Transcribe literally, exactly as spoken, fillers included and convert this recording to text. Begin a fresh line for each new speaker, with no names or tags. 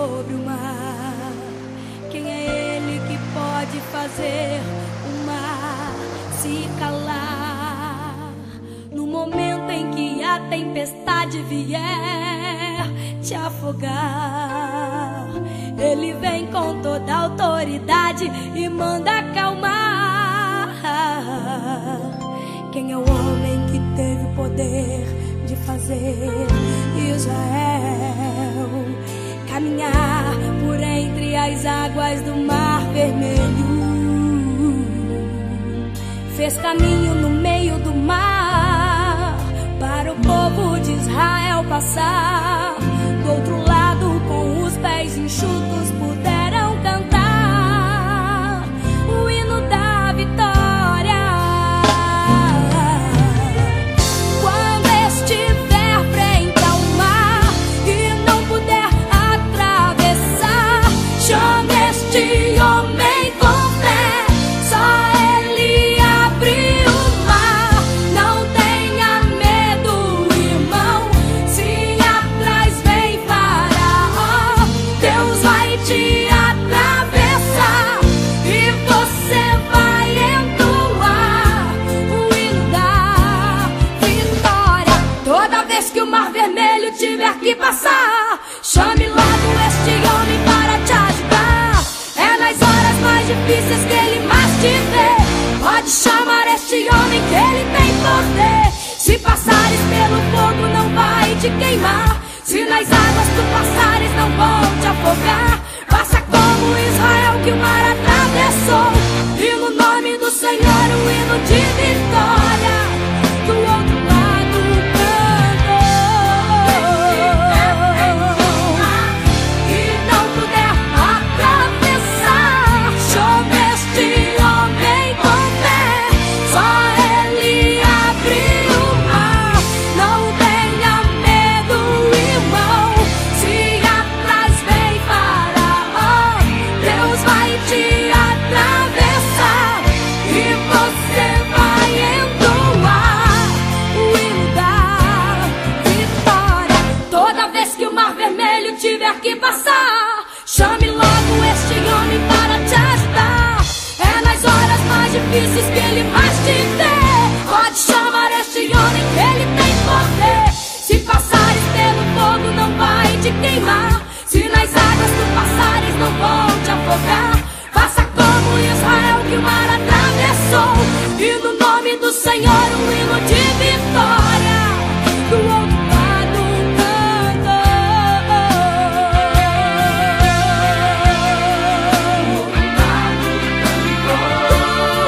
sobre o mar. Quem é Ele que pode fazer o mar se calar? No momento em que a tempestade vier te afogar, Ele vem com toda a autoridade e manda acalmar. Quem é o homem que teve o poder de fazer Israel caminhar por entre as águas do Mar Vermelho? Fez caminho no meio do mar para o povo de Israel passar. Do outro lado, com os pés enxutos, puderam cantar o hino da vitória. Quando estiver frente ao mar e não puder atravessar, chame este homem com fé, só ele abre o mar. Não tenha medo, irmão, se atrás vem Faraó, Deus vai te atravessar e você vai entoar o hino da vitória. Toda vez que o Mar Vermelho tiver que passar, chame logo este homem para te ajudar. É nas horas mais difíceis que ele mais te vê. Pode chamar este homem que ele tem poder. Se passares pelo fogo não vai te queimar, se nas águas tu passares não vão te afogar. Faça como Israel que o mar atravessou, e no nome do Senhor o hino de vitória do outro lado cantou. E não puder atravessar, chame este homem com fé, só ele abre o mar. Não tenha medo, irmão, se atrás vem Faraó, Deus vai te atravessar e você vai entoar o hino da vitória. Toda vez que o Mar Vermelho tiver que passar, chame logo este homem para te ajudar. É nas horas mais difíceis que ele mais te vê. Pode chamar este homem que ele tem poder. Se passares pelo fogo não vai te queimar, se nas águas tu passares não vão te afogar. Faça como Israel que o mar atravessou, e no nome do Senhor